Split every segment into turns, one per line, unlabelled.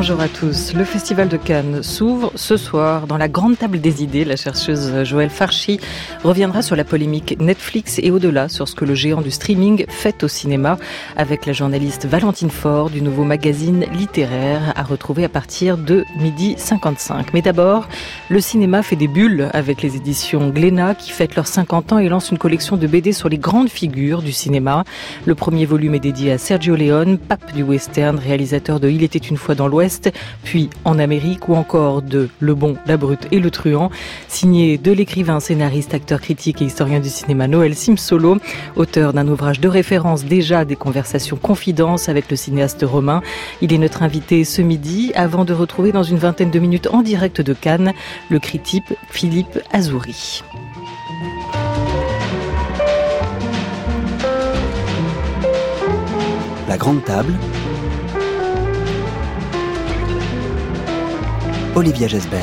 Bonjour à tous. Le Festival de Cannes s'ouvre ce soir dans la grande table des idées. La chercheuse Joëlle Farchi reviendra sur la polémique Netflix et au-delà sur ce que le géant du streaming fait au cinéma avec la journaliste Valentine Faure du nouveau magazine littéraire à retrouver à partir de 12h55. Mais d'abord, le cinéma fait des bulles avec les éditions Glénat qui fêtent leurs 50 ans et lancent une collection de BD sur les grandes figures du cinéma. Le premier volume est dédié à Sergio Leone, pape du western, réalisateur de Il était une fois dans l'Ouest, puis En Amérique ou encore de Le Bon, la Brute et le Truand, signé de l'écrivain, scénariste, acteur critique et historien du cinéma Noël Simsolo, auteur d'un ouvrage de référence déjà des conversations confidences avec le cinéaste romain. Il est notre invité ce midi avant de retrouver dans une vingtaine de minutes en direct de Cannes le critique Philippe Azouri.
La grande table. Olivia Gesbert.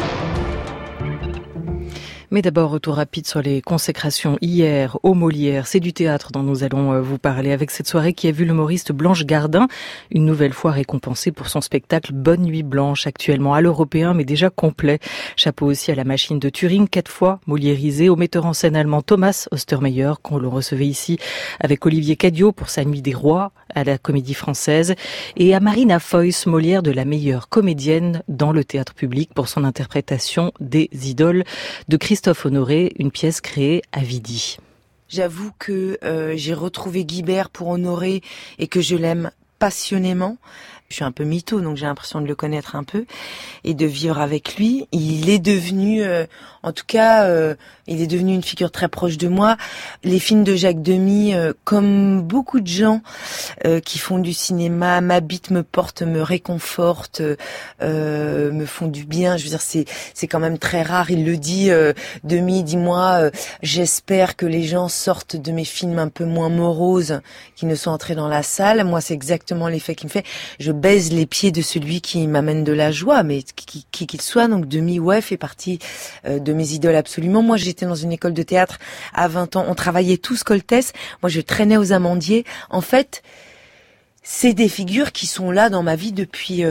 Mais d'abord, retour rapide sur les consécrations hier au Molière. C'est du théâtre dont nous allons vous parler avec cette soirée qui a vu l'humoriste Blanche Gardin une nouvelle fois récompensée pour son spectacle Bonne Nuit Blanche, actuellement à l'européen mais déjà complet. Chapeau aussi à la machine de Turing, 4 fois moliérisé, au metteur en scène allemand Thomas Ostermeyer, qu'on le recevait ici avec Olivier Cadiot pour sa Nuit des Rois à la Comédie Française, et à Marina Foïs, Molière de la meilleure comédienne dans le théâtre public pour son interprétation des Idoles de Christophe Honoré, une pièce créée à Vidy.
J'avoue que j'ai retrouvé Guibert pour Honoré et que je l'aime passionnément. Je suis un peu mytho, donc j'ai l'impression de le connaître un peu et de vivre avec lui. Il est devenu, il est devenu une figure très proche de moi. Les films de Jacques Demy, comme beaucoup de gens qui font du cinéma, m'habitent, me portent, me réconfortent, me font du bien. Je veux dire, c'est quand même très rare. Il le dit, Demy, dis-moi, j'espère que les gens sortent de mes films un peu moins moroses, qui ne sont entrés dans la salle. Moi, c'est exactement l'effet qu'il me fait. Je baise les pieds de celui qui m'amène de la joie, mais qui qu'il soit. Donc Demy, ouais, fait partie de mes idoles absolument. Moi, j'étais dans une école de théâtre à 20 ans. On travaillait tous Coltès. Moi, je traînais aux Amandiers. En fait, c'est des figures qui sont là dans ma vie depuis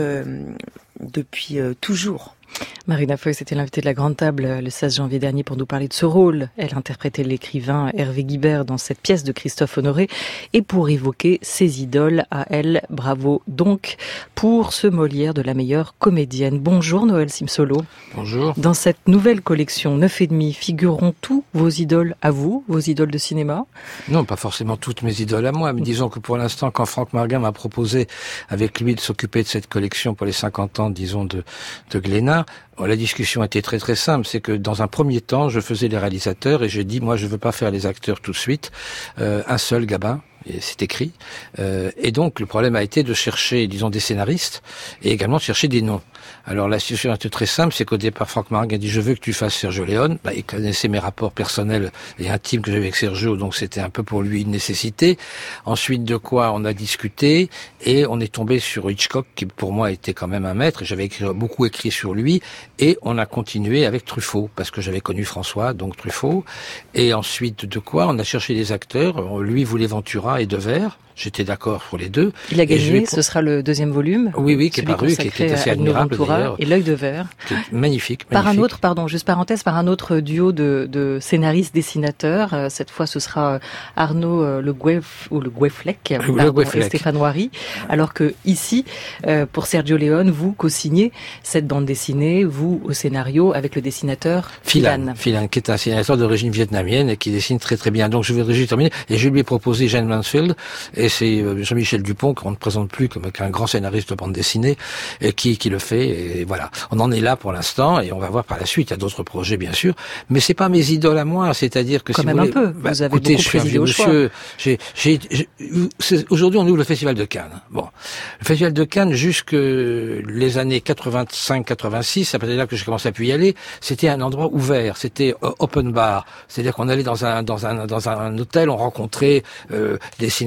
toujours.
Marina Foïs était l'invitée de la Grande Table le 16 janvier dernier pour nous parler de ce rôle. Elle interprétait l'écrivain Hervé Guibert dans cette pièce de Christophe Honoré et pour évoquer ses idoles à elle. Bravo donc pour ce Molière de la meilleure comédienne. Bonjour Noël Simsolo.
Bonjour.
Dans cette nouvelle collection 9,5 figureront tous vos idoles à vous, vos idoles de cinéma? Non,
pas forcément toutes mes idoles à moi, mais disons que pour l'instant, quand Franck Marguin m'a proposé avec lui de s'occuper de cette collection pour les 50 ans, disons, de Glénat, la discussion était très très simple, c'est que dans un premier temps, je faisais les réalisateurs et j'ai dit, moi je veux pas faire les acteurs tout de suite, un seul Gabin, et c'est écrit, et donc le problème a été de chercher, disons, des scénaristes et également de chercher des noms. Alors la situation était très simple, c'est qu'au départ Franck Marguin a dit je veux que tu fasses Sergio Leone. Il connaissait mes rapports personnels et intimes que j'avais avec Sergio, donc c'était un peu pour lui une nécessité. Ensuite de quoi on a discuté et on est tombé sur Hitchcock qui pour moi était quand même un maître. J'avais beaucoup écrit sur lui et on a continué avec Truffaut parce que j'avais connu François, donc Truffaut. Et ensuite de quoi on a cherché des acteurs. Lui voulait Ventura et Devers. J'étais d'accord pour les deux.
Il a gagné, ce sera le deuxième volume.
Oui, qui est paru, qui est assez admirable d'ailleurs.
Et L'œil de verre.
Magnifique.
Par un autre, juste parenthèse, par un autre duo de scénaristes-dessinateurs. Cette fois, ce sera Arnaud Le Goueflec et Stéphane Ouari. Alors que ici, pour Sergio Leone, vous co-signez cette bande dessinée, vous au scénario, avec le dessinateur Philan,
qui est un dessinateur d'origine vietnamienne et qui dessine très très bien. Donc je vais terminer et je lui ai proposé Jane Mansfield et c'est Jean-Michel Dupont qu'on ne présente plus comme un grand scénariste de bande dessinée et qui le fait et voilà. On en est là pour l'instant et on va voir par la suite. Il y a d'autres projets bien sûr, mais c'est pas mes idoles à moi. C'est-à-dire que
quand
si
même
vous voulez,
un peu. Vous avez beaucoup présidé au choix.
Aujourd'hui, on ouvre le Festival de Cannes. Bon, le Festival de Cannes jusque les années 85-86, c'est peut-être là que j'ai commencé à y aller. C'était un endroit ouvert, c'était open bar. C'est-à-dire qu'on allait dans un hôtel, on rencontrait des cinéastes qu'on a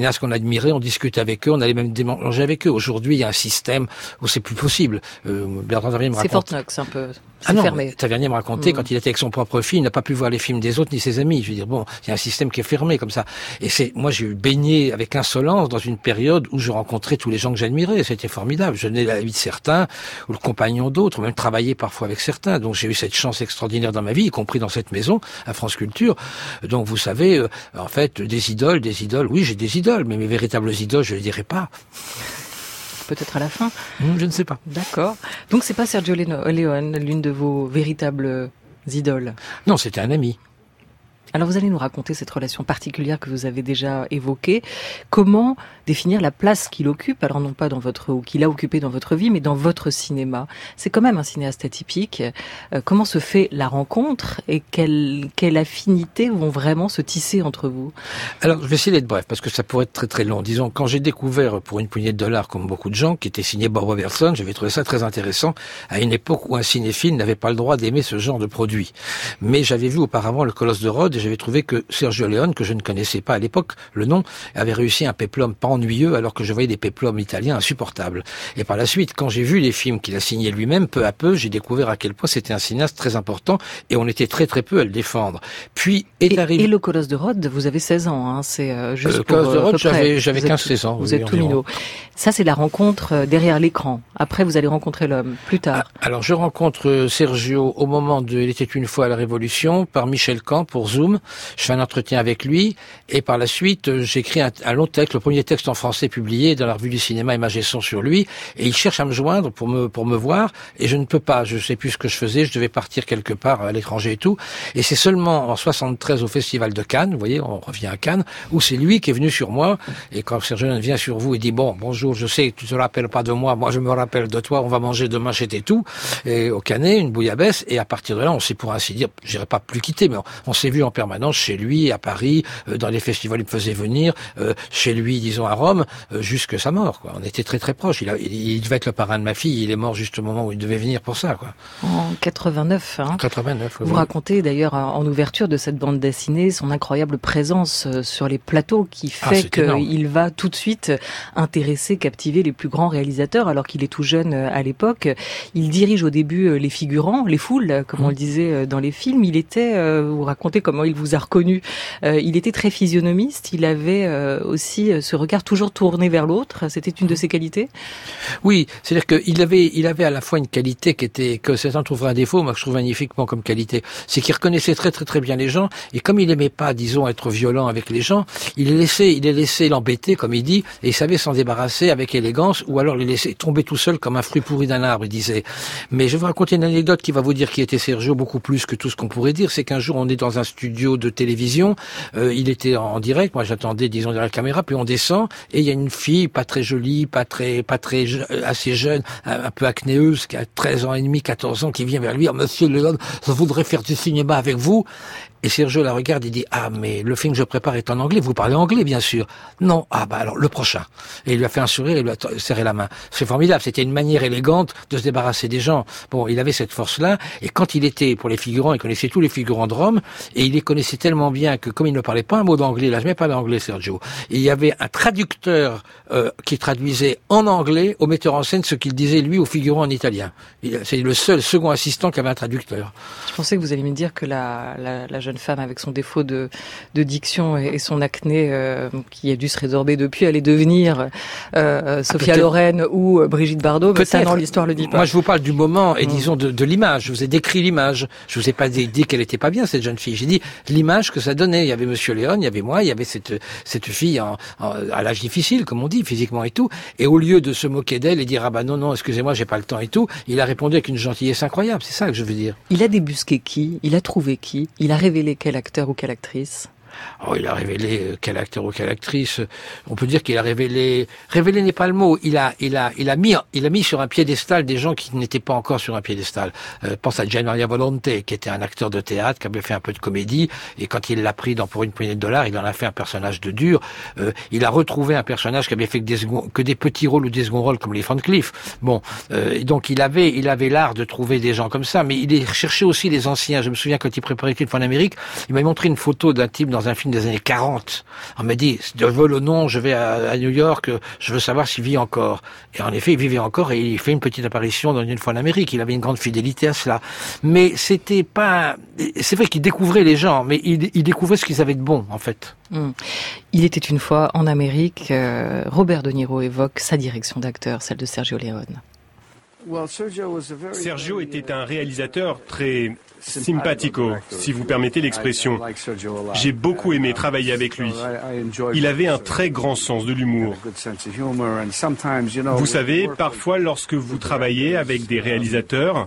admirait, on discutait avec eux, on allait même démanger avec eux. Aujourd'hui, il y a un système où c'est plus possible. Bertrand Tavernier me raconte...
C'est Fort Knox, un peu.
Fermé. Tavernier me racontait, quand il était avec son propre film, il n'a pas pu voir les films des autres ni ses amis. Je veux dire, bon, il y a un système qui est fermé comme ça. Et moi, j'ai baigné avec insolence dans une période où je rencontrais tous les gens que j'admirais. C'était formidable. Je venais la vie de certains, ou le compagnon d'autres, ou même travailler parfois avec certains. Donc, j'ai eu cette chance extraordinaire dans ma vie, y compris dans cette maison, à France Culture. Donc, vous savez, en fait, des idoles, oui, j'ai des idoles, mais mes véritables idoles, je les dirai pas.
Peut-être à la fin.
Je ne sais pas.
D'accord. Donc c'est pas Sergio Leone, l'une de vos véritables idoles?
Non, c'était un ami.
Alors vous allez nous raconter cette relation particulière que vous avez déjà évoquée. Comment définir la place qu'il occupe, alors non pas ou qu'il a occupé dans votre vie, mais dans votre cinéma? C'est quand même un cinéaste atypique. Comment se fait la rencontre et quelle affinité vont vraiment se tisser entre vous?
Alors je vais essayer d'être bref parce que ça pourrait être très très long. Disons, quand j'ai découvert pour une poignée de dollars, comme beaucoup de gens, qui était signé Bob Robertson, j'avais trouvé ça très intéressant à une époque où un cinéphile n'avait pas le droit d'aimer ce genre de produit. Mais j'avais vu auparavant Le Colosse de Rhodes et j'avais trouvé que Sergio Leone, que je ne connaissais pas à l'époque, le nom, avait réussi un péplum pas ennuyeux alors que je voyais des péplums italiens insupportables. Et par la suite, quand j'ai vu les films qu'il a signés lui-même, peu à peu, j'ai découvert à quel point c'était un cinéaste très important et on était très très peu à le défendre. Puis est arrivé...
Et Le Colosse de Rhodes, vous avez 16 ans, hein, c'est juste
Le
pour...
Colosse de Rhodes, j'avais 15-16 ans.
Vous êtes tout minot. Ça, c'est la rencontre derrière l'écran. Après, vous allez rencontrer l'homme, plus tard.
Alors, je rencontre Sergio au moment de Il était une fois à la Révolution, par Michel Camp pour Zoom. Je fais un entretien avec lui, et par la suite, j'écris un long texte, le premier texte en français publié dans la revue du cinéma Images et Sons sur lui, et il cherche à me joindre pour me voir, et je ne peux pas, je sais plus ce que je faisais, je devais partir quelque part à l'étranger et tout, et c'est seulement en 73 au Festival de Cannes, vous voyez, on revient à Cannes, où c'est lui qui est venu sur moi, et quand Sergio vient sur vous, il dit, bonjour, je sais que tu te rappelles pas de moi je me rappelle de toi, on va manger demain chez Tétou, et au Canet, une bouillabaisse, et à partir de là, on s'est pour ainsi dire, j'irai pas plus quitter, mais on s'est vu en permanence chez lui, à Paris, dans les festivals, il me faisait venir, chez lui, disons, à Rome, jusque sa mort, quoi. On était très très proches. Il devait être le parrain de ma fille, il est mort juste au moment où il devait venir pour ça, quoi.
En 89, hein.
89, oui.
Vous racontez d'ailleurs en ouverture de cette bande dessinée son incroyable présence sur les plateaux qui fait qu'il va tout de suite intéresser, captiver les plus grands réalisateurs alors qu'il est tout jeune à l'époque. Il dirige au début les figurants, les foules, comme on le disait dans les films. Il était, vous racontez comment il vous a reconnu, il était très physionomiste, il avait aussi ce regard toujours tourné vers l'autre, c'était une de ses qualités?
Oui, c'est-à-dire qu'il avait à la fois une qualité que certains trouveraient un défaut, moi que je trouve magnifiquement comme qualité, c'est qu'il reconnaissait très très très bien les gens, et comme il aimait pas, disons, être violent avec les gens, il les laissait l'embêter, comme il dit, et il savait s'en débarrasser avec élégance, ou alors les laisser tomber tout seul comme un fruit pourri d'un arbre, il disait. Mais je vais vous raconter une anecdote qui va vous dire qui était Sergio, beaucoup plus que tout ce qu'on pourrait dire, c'est qu'un jour on est dans un studio de télévision, il était en direct, moi j'attendais, disons, derrière la caméra, puis on descend, et il y a une fille, pas très jolie, assez jeune, un peu acnéeuse, qui a 13 ans et demi, 14 ans, qui vient vers lui, Monsieur Leone, je voudrais faire du cinéma avec vous. Et Sergio la regarde et dit, mais le film que je prépare est en anglais, vous parlez anglais, bien sûr. Non, alors, le prochain. Et il lui a fait un sourire et il lui a serré la main. C'est formidable, c'était une manière élégante de se débarrasser des gens. Bon, il avait cette force-là, et quand il était, pour les figurants, il connaissait tous les figurants de Rome, et il les connaissait tellement bien que, comme il ne parlait pas un mot d'anglais, il n'a jamais parlé anglais, Sergio, il y avait un traducteur qui traduisait en anglais au metteur en scène ce qu'il disait, lui, aux figurants en italien. C'est le seul second assistant qui avait un traducteur.
Je pensais que vous alliez me dire que la jeune femme avec son défaut de diction et son acné qui a dû se résorber depuis, allait devenir Sophia Loren ou Brigitte Bardot, mais ça, non, l'histoire le dit pas.
Moi, je vous parle du moment et disons de l'image. Je vous ai décrit l'image. Je vous ai pas dit qu'elle était pas bien, cette jeune fille. J'ai dit l'image que ça donnait. Il y avait Monsieur Leone, il y avait moi, il y avait cette fille à l'âge difficile, comme on dit, physiquement et tout. Et au lieu de se moquer d'elle et dire non, excusez-moi, j'ai pas le temps et tout, il a répondu avec une gentillesse incroyable. C'est ça que je veux dire. Il
a débusqué qui? Il a trouvé qui? Il a révélé quel acteur ou quelle actrice?
Il a révélé quel acteur ou quelle actrice. On peut dire qu'il a révélé n'est pas le mot. Il a mis sur un piédestal des gens qui n'étaient pas encore sur un piédestal. Pense à Gian Maria Volonté, qui était un acteur de théâtre, qui avait fait un peu de comédie, et quand il l'a pris pour une poignée de dollars, il en a fait un personnage de dur. Il a retrouvé un personnage qui avait fait que des petits rôles ou des seconds rôles comme les Van Cleef. Bon, donc il avait l'art de trouver des gens comme ça, mais il cherchait aussi les anciens. Je me souviens quand il préparait une fois en Amérique, il m'a montré une photo d'un type dans dans un film des années 40. On m'a dit, de vol au nom, je vais à New York, je veux savoir s'il vit encore. Et en effet, il vivait encore et il fait une petite apparition dans Une fois en Amérique. Il avait une grande fidélité à cela. Mais c'était pas... C'est vrai qu'il découvrait les gens, mais il découvrait ce qu'ils avaient de bon, en fait.
Il était une fois en Amérique. Robert De Niro évoque sa direction d'acteur, celle de Sergio Leone.
Sergio était un réalisateur très simpatico, si vous permettez l'expression. J'ai beaucoup aimé travailler avec lui. Il avait un très grand sens de l'humour. Vous savez, parfois lorsque vous travaillez avec des réalisateurs,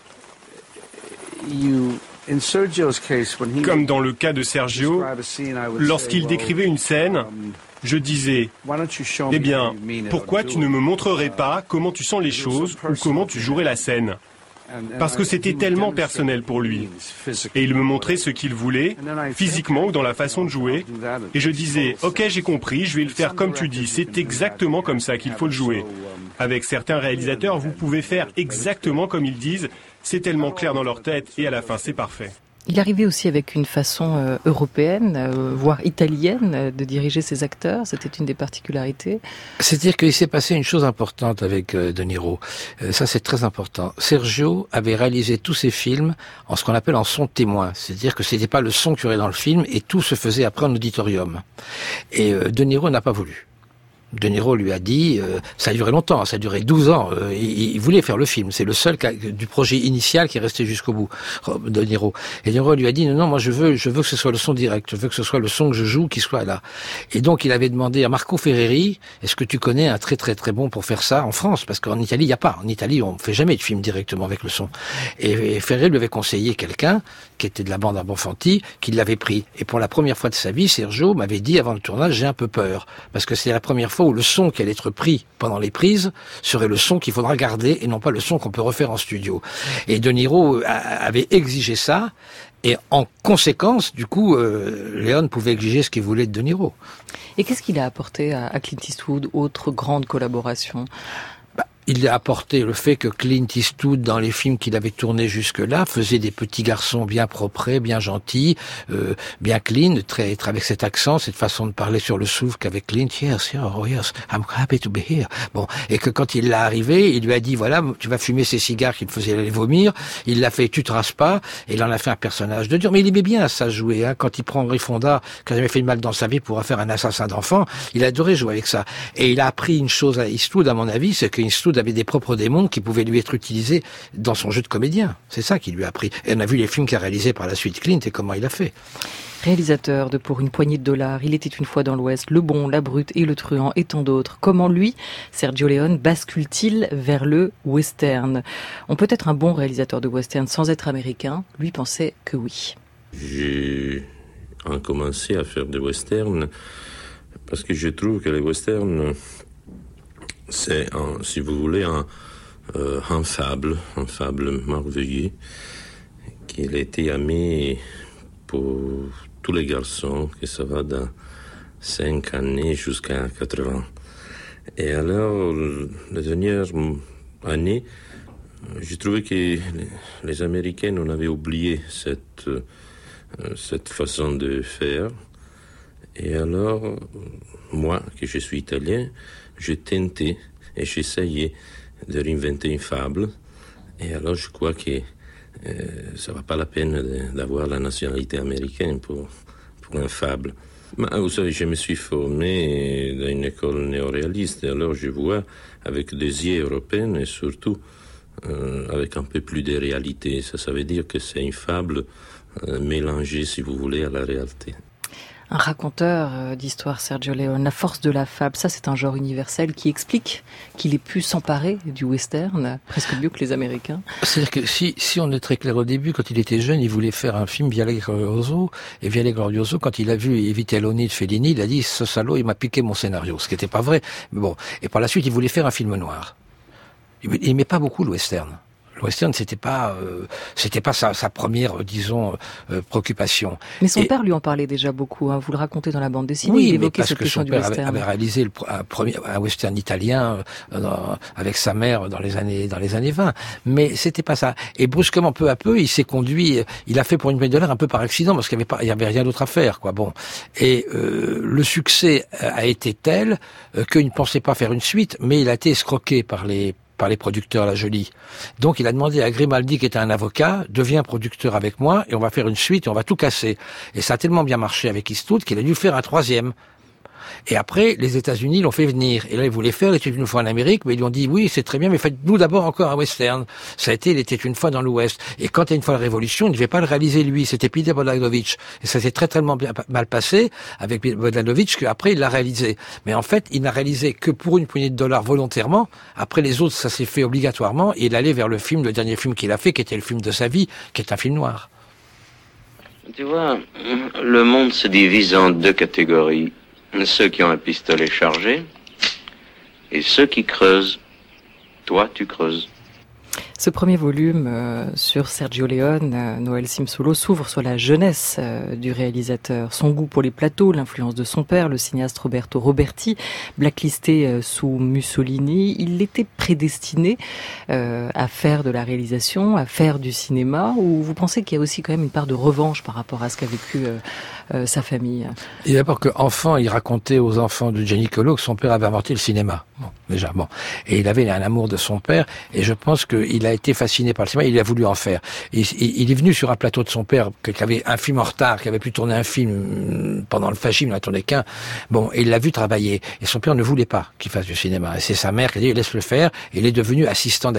comme dans le cas de Sergio, lorsqu'il décrivait une scène, je disais, eh bien, pourquoi tu ne me montrerais pas comment tu sens les choses ou comment tu jouerais la scène ? Parce que c'était tellement personnel pour lui. Et il me montrait ce qu'il voulait, physiquement ou dans la façon de jouer. Et je disais, ok, j'ai compris, je vais le faire comme tu dis, c'est exactement comme ça qu'il faut le jouer. Avec certains réalisateurs, vous pouvez faire exactement comme ils disent, c'est tellement clair dans leur tête et à la fin c'est parfait.
Il arrivait aussi avec une façon européenne, voire italienne, de diriger ses acteurs. C'était une des particularités.
C'est-à-dire qu'il s'est passé une chose importante avec De Niro. Ça, c'est très important. Sergio avait réalisé tous ses films en ce qu'on appelle en son témoin. C'est-à-dire que c'était pas le son qu'il y aurait dans le film et tout se faisait après en auditorium. Et De Niro n'a pas voulu. De Niro lui a dit, ça a duré longtemps, ça a duré 12 ans, il voulait faire le film, c'est le seul du projet initial qui est resté jusqu'au bout, De Niro. Et De Niro lui a dit, non, moi je veux que ce soit le son direct, je veux que ce soit le son que je joue qui soit là. Et donc il avait demandé à Marco Ferreri, est-ce que tu connais un très très très bon pour faire ça en France? Parce qu'en Italie, il n'y a pas. En Italie, on fait jamais de film directement avec le son. Et Ferreri lui avait conseillé quelqu'un qui était de la bande à Bonfanti, qui l'avait pris. Et pour la première fois de sa vie, Sergio m'avait dit avant le tournage, j'ai un peu peur. Parce que c'est la première fois où le son qui allait être pris pendant les prises serait le son qu'il faudra garder et non pas le son qu'on peut refaire en studio. Et De Niro avait exigé ça. Et en conséquence, du coup, Leone pouvait exiger ce qu'il voulait de Niro.
Et qu'est-ce qu'il a apporté à Clint Eastwood, autre grande collaboration ?
Il a apporté le fait que Clint Eastwood, dans les films qu'il avait tournés jusque-là, faisait des petits garçons bien propres, bien gentils, bien clean, très avec cet accent, cette façon de parler sur le soufre qu'avec Clint. Yes, oh yes, I'm happy to be here. Bon, et que quand il l'a arrivé, il lui a dit voilà, tu vas fumer ces cigares qui le faisaient aller vomir. Il l'a fait, tu te rases pas. Et il en a fait un personnage de dur. Mais il aimait bien ça jouer. Hein. Quand il prend Henry Fonda, qui a jamais fait de mal dans sa vie pour faire un assassin d'enfants, il adorait jouer avec ça. Et il a appris une chose à Eastwood, à mon avis, c'est que Eastwood avait des propres démons qui pouvaient lui être utilisés dans son jeu de comédien. C'est ça qu'il lui a appris. Et on a vu les films qu'a réalisés par la suite Clint et comment il a fait.
Réalisateur de Pour une poignée de dollars, Il était une fois dans l'Ouest, Le Bon, La Brute et Le Truand et tant d'autres. Comment lui, Sergio Leone, bascule-t-il vers le western ? On peut être un bon réalisateur de western sans être américain. Lui pensait que oui.
J'ai commencé à faire des westerns parce que je trouve que les westerns c'est, si vous voulez, un fable merveilleux qui a été aimé pour tous les garçons, que ça va de 5 années jusqu'à 80. Et alors, les dernières années, j'ai trouvé que les Américains, on avait oublié cette façon de faire. Et alors, moi, que je suis italien, je tentais et j'essayais de réinventer une fable. Et alors, je crois que ça va pas la peine d'avoir la nationalité américaine pour une fable. Mais vous savez, je me suis formé dans une école néo-réaliste. Et alors, je vois avec des yeux européens et surtout avec un peu plus de réalité. Ça veut dire que c'est une fable mélangée, si vous voulez, à la réalité.
Un raconteur d'histoire, Sergio Leone, la force de la fable, ça c'est un genre universel qui explique qu'il ait pu s'emparer du western, presque mieux que les Américains.
C'est-à-dire que si on est très clair au début, quand il était jeune, il voulait faire un film Viale Glorioso, et Viale Glorioso, quand il a vu I Vitelloni de Fellini, il a dit, ce salaud, il m'a piqué mon scénario, ce qui n'était pas vrai. Mais bon, et par la suite, il voulait faire un film noir. Il n'aimait pas beaucoup le western. Le western, c'était pas sa première, disons, préoccupation.
Mais son père lui en parlait déjà beaucoup, hein. Vous le racontez dans la bande dessinée.
Oui,
il évoquait
parce
cette
que
question
son
du
père
western.
avait réalisé un western italien avec sa mère dans les années 20. Mais c'était pas ça. Et brusquement, peu à peu, il s'est conduit, il a fait pour $1 million un peu par accident, parce qu'il y avait rien d'autre à faire, quoi. Bon. Et le succès a été tel qu'il ne pensait pas faire une suite, mais il a été escroqué par les producteurs La Jolie. Donc il a demandé à Grimaldi, qui était un avocat, deviens producteur avec moi et on va faire une suite et on va tout casser. Et ça a tellement bien marché avec Eastwood qu'il a dû faire un 3e. Et après, les États-Unis l'ont fait venir. Et là, ils voulaient faire « Il était une fois en Amérique », mais ils lui ont dit « Oui, c'est très bien, mais faites-nous d'abord encore un western ». Ça a été « Il était une fois dans l'Ouest ». Et quand il y a une fois la Révolution, il ne devait pas le réaliser lui, c'était Peter Bogdanovich. Et ça s'est très mal passé avec Bogdanovich, qu'après il l'a réalisé. Mais en fait, il n'a réalisé que pour une poignée de dollars volontairement. Après les autres, ça s'est fait obligatoirement. Et il allait vers le dernier film qu'il a fait, qui était le film de sa vie, qui est un film noir.
Tu vois, le monde se divise en 2 catégories. Ceux qui ont un pistolet chargé et ceux qui creusent. Toi, tu creuses.
Ce premier volume sur Sergio Leone, Noël Simsolo, s'ouvre sur la jeunesse du réalisateur. Son goût pour les plateaux, l'influence de son père, le cinéaste Roberto Roberti, blacklisté sous Mussolini. Il était prédestiné à faire de la réalisation, à faire du cinéma, ou vous pensez qu'il y a aussi quand même une part de revanche par rapport à ce qu'a vécu sa famille?
Et d'abord qu'enfant, il racontait aux enfants de Gianni Colo que son père avait inventé le cinéma. Bon, déjà, bon. Et il avait un amour de son père, et je pense qu'il a été fasciné par le cinéma, il a voulu en faire. Et il est venu sur un plateau de son père, qui avait un film en retard, qui avait pu tourner un film pendant le fascisme, il n'en tourné qu'un. Bon, et il l'a vu travailler. Et son père ne voulait pas qu'il fasse du cinéma. Et c'est sa mère qui a dit, laisse le faire. Et il est devenu assistant.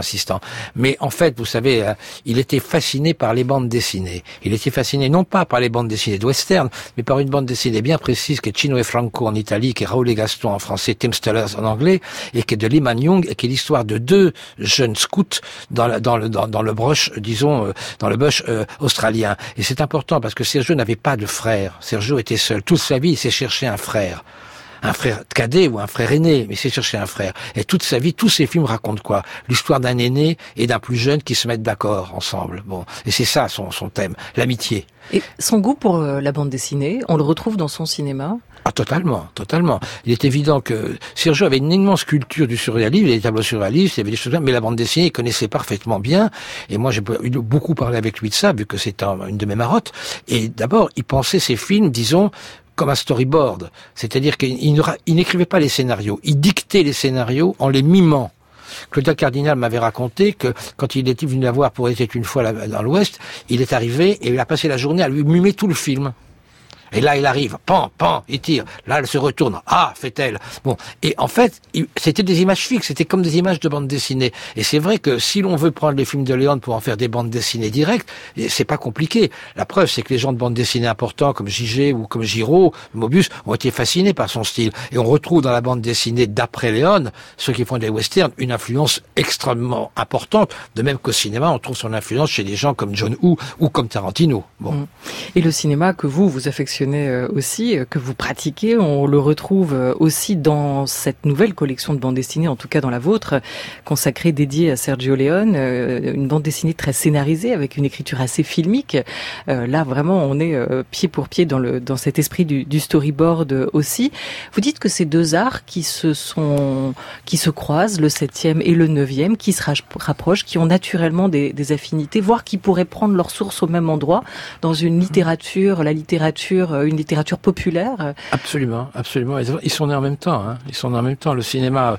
Mais en fait, vous savez, il était fasciné par les bandes dessinées. Il était fasciné non pas par les bandes dessinées de western, mais par une bande dessinée bien précise, qui est Cino e Franco en Italie, qui est Raoul et Gaston en français, Tim Stellers en anglais, et qui est de Lyman Young, et qui est l'histoire de 2 jeunes scouts dans le brush, disons, dans le bush australien. Et c'est important parce que Sergio n'avait pas de frère. Sergio était seul. Toute sa vie, il s'est cherché un frère cadet ou un frère aîné, mais il s'est cherché un frère. Et toute sa vie, tous ses films racontent quoi? L'histoire d'un aîné et d'un plus jeune qui se mettent d'accord ensemble. Bon, et c'est ça son thème, l'amitié.
Et son goût pour la bande dessinée, on le retrouve dans son cinéma?
Ah, totalement. Il est évident que Sergio avait une immense culture du surréalisme, il y avait des tableaux surréalistes, il y avait des choses bien, mais la bande dessinée, il connaissait parfaitement bien. Et moi, j'ai beaucoup parlé avec lui de ça, vu que c'est une de mes marottes. Et d'abord, il pensait ses films, disons, comme un storyboard. C'est-à-dire qu'il n'écrivait pas les scénarios, il dictait les scénarios en les mimant. Claudia Cardinal m'avait raconté que quand il était venu la voir pour Était une fois dans l'Ouest, il est arrivé et il a passé la journée à lui mimer tout le film. Et là, il arrive, pan, il tire. Là, elle se retourne. Ah, fait-elle. Bon. Et en fait, c'était des images fixes. C'était comme des images de bande dessinée. Et c'est vrai que si l'on veut prendre les films de Leone pour en faire des bandes dessinées directes, c'est pas compliqué. La preuve, c'est que les gens de bande dessinée importants comme J.G. ou comme Giraud, Mobius, ont été fascinés par son style. Et on retrouve dans la bande dessinée d'après Leone, ceux qui font des westerns, une influence extrêmement importante. De même qu'au cinéma, on trouve son influence chez des gens comme John Woo ou comme Tarantino. Bon.
Et le cinéma que vous affectionnez aussi, que vous pratiquez, on le retrouve aussi dans cette nouvelle collection de bandes dessinées, en tout cas dans la vôtre, consacrée, dédiée à Sergio Leone, une bande dessinée très scénarisée, avec une écriture assez filmique. Là, vraiment, on est pied pour pied dans cet esprit du storyboard aussi. Vous dites que ces 2 arts qui se croisent, le 7e et le 9e, qui se rapprochent, qui ont naturellement des affinités, voire qui pourraient prendre leur source au même endroit, dans une littérature, une littérature populaire.
Absolument. Ils sont nés en même temps. Le cinéma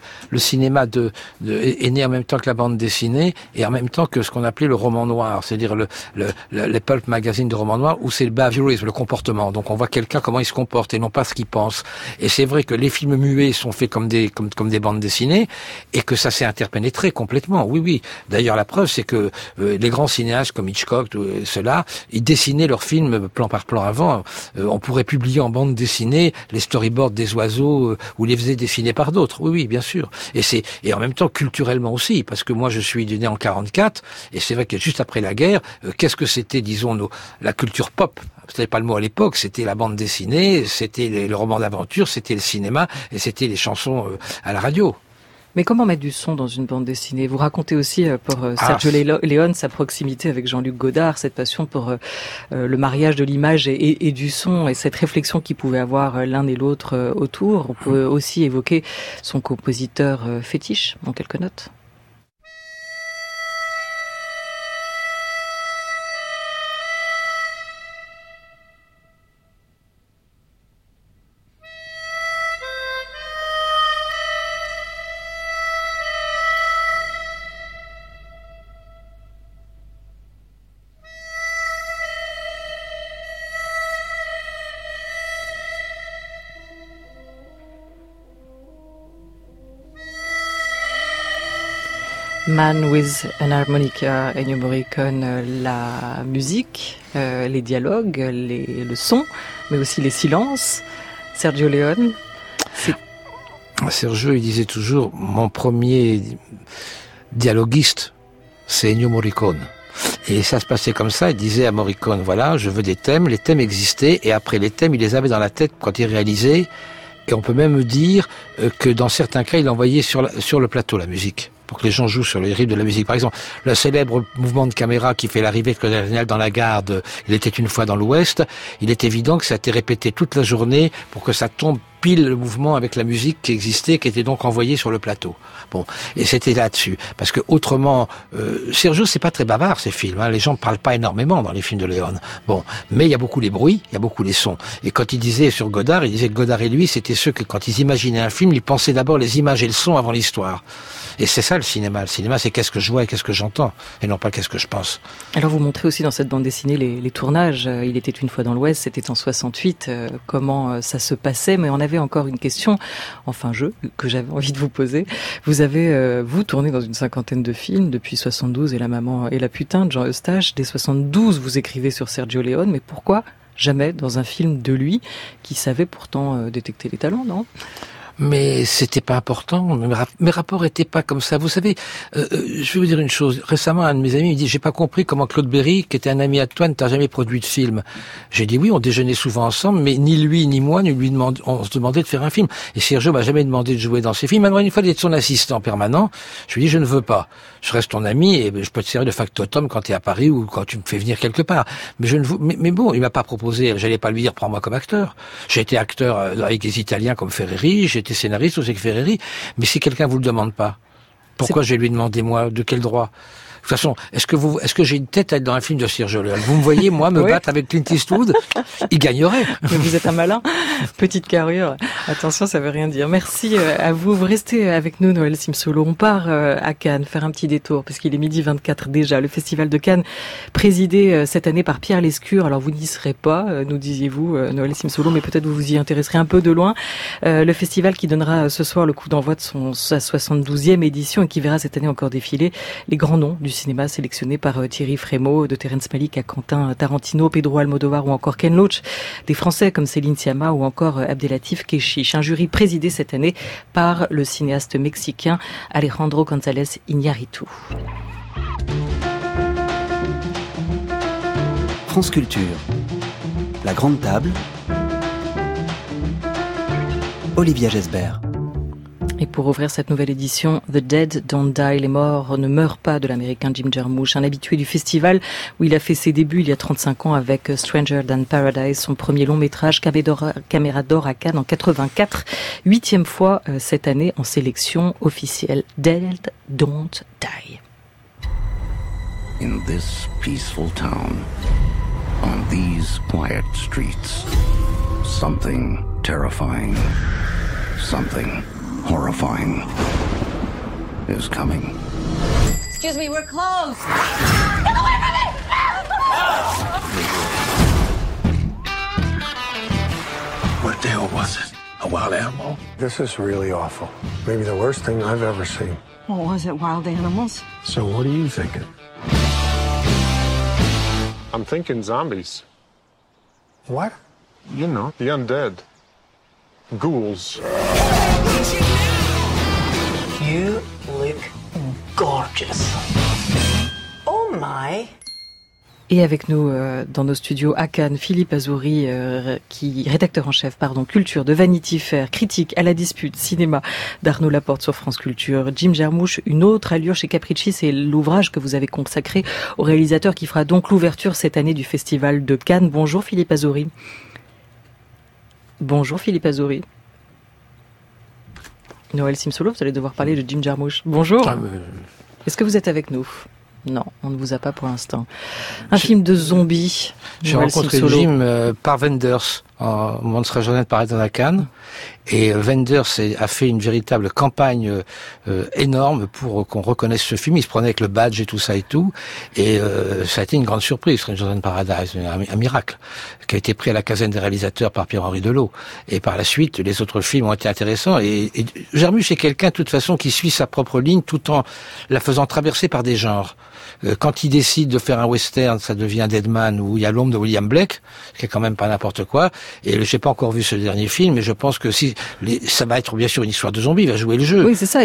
est né en même temps que la bande dessinée et en même temps que ce qu'on appelait le roman noir, c'est-à-dire les pulp magazines de roman noir où c'est le behaviorisme, le comportement. Donc on voit quelqu'un comment il se comporte et non pas ce qu'il pense. Et c'est vrai que les films muets sont faits comme des bandes dessinées et que ça s'est interpénétré complètement. Oui. D'ailleurs, la preuve, c'est que les grands cinéastes comme Hitchcock, ceux-là, ils dessinaient leurs films plan par plan avant. On pourrait publier en bande dessinée les storyboards des oiseaux ou les faisait dessiner par d'autres. Oui, bien sûr. Et en même temps culturellement aussi, parce que moi je suis né en 44 et c'est vrai que juste après la guerre, qu'est-ce que c'était, disons, la culture pop? C'était pas le mot à l'époque, c'était la bande dessinée, c'était le roman d'aventure, c'était le cinéma et c'était les chansons à la radio.
Mais comment mettre du son dans une bande dessinée? Vous racontez aussi pour Sergio Leone sa proximité avec Jean-Luc Godard, cette passion pour le mariage de l'image et du son, et cette réflexion qu'ils pouvaient avoir l'un et l'autre autour. On peut aussi évoquer son compositeur fétiche, en quelques notes. Man with an Harmonica, Ennio Morricone, la musique, les dialogues, le son, mais aussi les silences. Sergio Leone,
Sergio, il disait toujours, mon premier dialoguiste, c'est Ennio Morricone. Et ça se passait comme ça, il disait à Morricone, voilà, je veux des thèmes, les thèmes existaient, et après les thèmes, il les avait dans la tête quand il réalisait, et on peut même dire que dans certains cas, il envoyait sur le plateau la musique, pour que les gens jouent sur les rythmes de la musique. Par exemple, le célèbre mouvement de caméra qui fait l'arrivée de Claude Cardinal dans la gare de Il était une fois dans l'Ouest, il est évident que ça a été répété toute la journée pour que ça tombe pile le mouvement avec la musique qui existait, qui était donc envoyée sur le plateau. Bon, et c'était là-dessus. Parce que autrement, Sergio, c'est pas très bavard ces films. Hein. Les gens ne parlent pas énormément dans les films de Leone. Bon, mais il y a beaucoup les bruits, il y a beaucoup les sons. Et quand il disait sur Godard, il disait que Godard et lui, c'était ceux que quand ils imaginaient un film, ils pensaient d'abord les images et le son avant l'histoire. Et c'est ça le cinéma. Le cinéma, c'est qu'est-ce que je vois et qu'est-ce que j'entends, et non pas qu'est-ce que je pense.
Alors vous montrez aussi dans cette bande dessinée les tournages. Il était une fois dans l'Ouest, c'était en 68. Comment ça se passait? Mais on avait encore une question, que j'avais envie de vous poser. Vous avez, vous, tourné dans une 50aine de films depuis 72 et La Maman et la Putain de Jean Eustache. Dès 72, vous écrivez sur Sergio Leone, mais pourquoi jamais dans un film de lui, qui savait pourtant détecter les talents, non?
Mais c'était pas important, mes rapports étaient pas comme ça. Vous savez, je vais vous dire une chose. Récemment, un de mes amis me dit, j'ai pas compris comment Claude Berry, qui était un ami à toi, ne t'a jamais produit de film. J'ai dit oui, on déjeunait souvent ensemble, mais ni lui ni moi on se demandait de faire un film. Et Sergio m'a jamais demandé de jouer dans ses films. Maintenant, une fois d'être son assistant permanent, je lui dis, je ne veux pas. Je reste ton ami et je peux te servir de factotum quand tu es à Paris ou quand tu me fais venir quelque part. Mais mais bon, il m'a pas proposé, j'allais pas lui dire, prends-moi comme acteur. J'ai été acteur avec des Italiens comme Ferreri, j'ai été scénariste aussi avec Ferreri, mais si quelqu'un vous le demande pas, pourquoi je vais lui demander, moi, de quel droit? De toute façon, est-ce que j'ai une tête à être dans un film de Sergio Leone? Vous me voyez, moi, me battre avec Clint Eastwood? Il gagnerait.
Mais vous êtes un malin. Petite carrure. Attention, ça veut rien dire. Merci à vous. Vous restez avec nous, Noël Simsolo. On part à Cannes, faire un petit détour, parce qu'il est 12h24 déjà. Le Festival de Cannes, présidé cette année par Pierre Lescure. Alors, vous n'y serez pas, nous disiez-vous, Noël Simsolo, mais peut-être vous vous y intéresserez un peu de loin. Le festival qui donnera ce soir le coup d'envoi de sa 72e édition et qui verra cette année encore défiler les grands noms du cinéma sélectionné par Thierry Frémaux, de Terrence Malick à Quentin Tarantino, Pedro Almodovar ou encore Ken Loach, des Français comme Céline Sciamma ou encore Abdelatif Kechiche. Un jury présidé cette année par le cinéaste mexicain Alejandro González Iñárritu.
France Culture, la grande table, Olivia Gesbert.
Et pour ouvrir cette nouvelle édition, The Dead Don't Die, les morts ne meurent pas, de l'américain Jim Jarmusch, un habitué du festival où il a fait ses débuts il y a 35 ans avec Stranger Than Paradise, son premier long métrage, Caméra d'or à Cannes en 84, 8e fois cette année en sélection officielle. Dead Don't Die.
In this peaceful town, on these quiet streets, something terrifying, something horrifying is coming.
Excuse me, we're closed. Get away from me!
What the hell was it? A wild animal?
This is really awful. Maybe the worst thing I've ever seen.
What was it, wild animals?
So what are you thinking? I'm thinking zombies. What? You know, the undead. Ghouls.
You look gorgeous. Oh my.
Et avec nous dans nos studios à Cannes, Philippe Azouri, rédacteur en chef, culture de Vanity Fair, critique à la dispute, cinéma d'Arnaud Laporte sur France Culture. Jim Jarmusch, une autre allure chez Capricci, c'est l'ouvrage que vous avez consacré au réalisateur qui fera donc l'ouverture cette année du Festival de Cannes. Bonjour Philippe Azouri. Bonjour Philippe Azouri. Noël Simsolo, vous allez devoir parler de Jim Jarmusch. Bonjour. Est-ce que vous êtes avec nous ? Non, on ne vous a pas pour l'instant. Film de zombies.
J'ai rencontré Jim par Wenders au moment de sa journée de paraître à Cannes. Et Wenders a fait une véritable campagne énorme pour qu'on reconnaisse ce film. Il se prenait avec le badge et tout ça et tout. Et ça a été une grande surprise, Stranger Than Paradise, un miracle, qui a été pris à la caserne des réalisateurs par Pierre-Henri Delot. Et par la suite, les autres films ont été intéressants. Et Jarmusch est quelqu'un, de toute façon, qui suit sa propre ligne tout en la faisant traverser par des genres. Quand il décide de faire un western, ça devient Deadman, où il y a l'ombre de William Blake, ce qui est quand même pas n'importe quoi. Et j'ai pas encore vu ce dernier film, mais je pense que ça va être bien sûr une histoire de zombies, il va jouer le jeu.
Oui, c'est ça,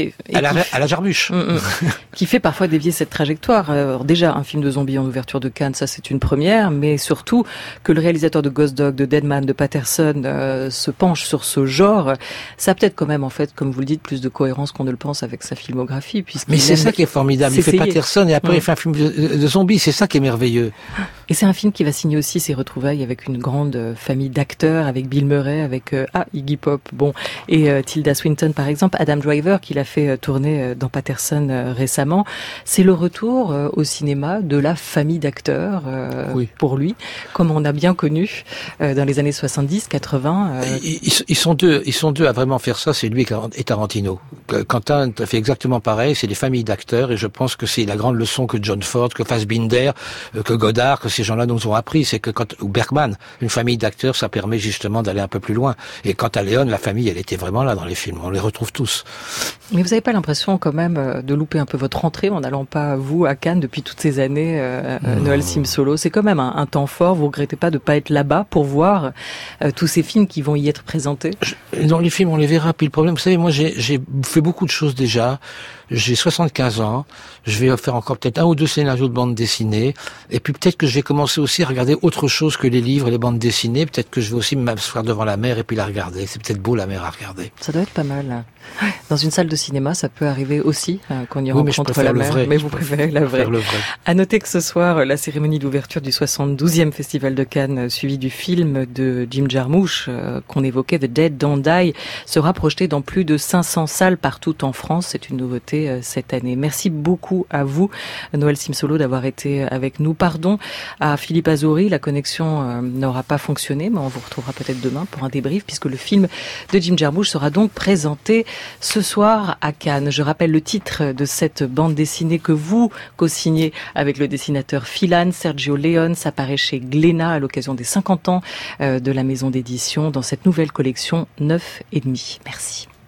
à la Jarmusch.
Qui fait parfois dévier cette trajectoire. Alors, déjà, un film de zombies en ouverture de Cannes, ça c'est une première, mais surtout que le réalisateur de Ghost Dog, de Deadman, de Patterson se penche sur ce genre, ça a peut-être quand même, en fait, comme vous le dites, plus de cohérence qu'on ne le pense avec sa filmographie.
Mais c'est ça qui est formidable. Il fait Patterson et après il fait un film de zombies, c'est ça qui est merveilleux.
Et c'est un film qui va signer aussi ses retrouvailles avec une grande famille d'acteurs, avec Bill Murray, avec Iggy Pop, et Tilda Swinton par exemple, Adam Driver qui l'a fait tourner dans Patterson récemment. C'est le retour au cinéma de la famille d'acteurs pour lui, comme on a bien connu dans les années 70, 80.
Ils sont deux à vraiment faire ça, c'est lui et Tarantino. Quentin fait exactement pareil, c'est des familles d'acteurs et je pense que c'est la grande leçon que John Ford, que Fassbinder, que Godard, que ces gens-là nous ont appris, c'est que ou Bergman, une famille d'acteurs, ça permet justement d'aller un peu plus loin. Et quant à Léon, la famille, elle était vraiment là dans les films, on les retrouve tous.
Mais vous n'avez pas l'impression quand même de louper un peu votre rentrée en n'allant pas, vous, à Cannes depuis toutes ces années, Noël Simsolo? C'est quand même un temps fort, vous regrettez pas de pas être là-bas pour voir tous ces films qui vont y être présentés?
Dans les films, on les verra, puis le problème, vous savez, moi j'ai fait beaucoup de choses déjà. J'ai 75 ans, je vais faire encore peut-être 1 ou 2 scénarios de bande dessinée, et puis peut-être que je vais commencer aussi à regarder autre chose que les livres et les bandes dessinées, peut-être que je vais aussi m'asseoir devant la mer et puis la regarder. C'est peut-être beau la mer à regarder.
Ça doit être pas mal. Dans une salle de cinéma, ça peut arriver aussi qu'on y rencontre la mer, mais vous préférez la vraie. À noter que ce soir, la cérémonie d'ouverture du 72e Festival de Cannes, suivi du film de Jim Jarmusch qu'on évoquait, The Dead Don't Die, sera projeté dans plus de 500 salles partout en France. C'est une nouveauté cette année. Merci beaucoup à vous, Noël Simsolo, d'avoir été avec nous. Pardon à Philippe Azouri, la connexion n'aura pas fonctionné, mais on vous retrouvera peut-être demain pour un débrief, puisque le film de Jim Jarmusch sera donc présenté ce soir à Cannes. Je rappelle le titre de cette bande dessinée que vous co-signez avec le dessinateur Philan, Sergio Leone. Ça paraît chez Glénat à l'occasion des 50 ans de la maison d'édition dans cette nouvelle collection 9,5. Merci.